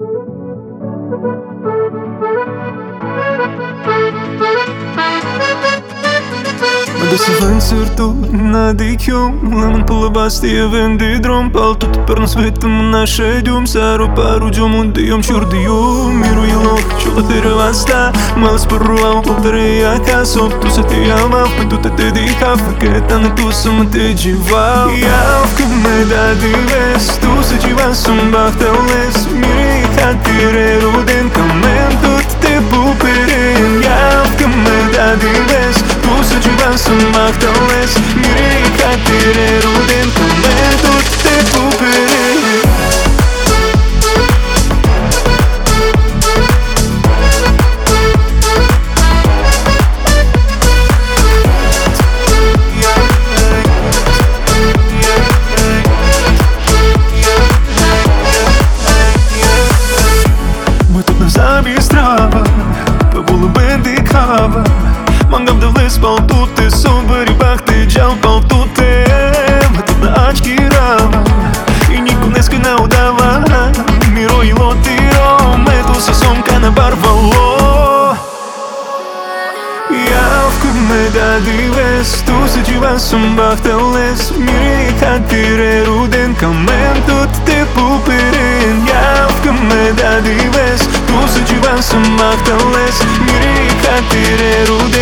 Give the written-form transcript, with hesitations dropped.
Mă duc să vând sărturi na dikjum Lemën për lëbasti e vendi drum Paltu të përnës vetëm na shedjum Saro paru gjomën dhe jom qur dhe ju Miru i lok qullet të rëvasta Malës për ruam po të reja ka Sop tu se të jam af Për tu të të di ka Fëketa në tu se më të gjivav Jav këm me da di ves Tu se gjivan së mbak të les Miri i ka tire rudin Kamen tu të bupirin Jav këm me da di ves Tu se gjivan së mbak të les Miri i ka tire rudin Kamen tu të bupirin Zabi strava, për bullu bendi kava Mangam dhe vles pal tute, son bëri bak të gjall pal tute Më të në aq kirava, i një kunes këna u dava Miro i lo tiro, me tu se som ka në barvalo Jav kër me da dives, tu se gjivan së mbak të les Miri i ka tire rudin, kamen tut të pupirin Jav kër me da dives Tu se gjivan së mbak të les Miri i ka tire rudin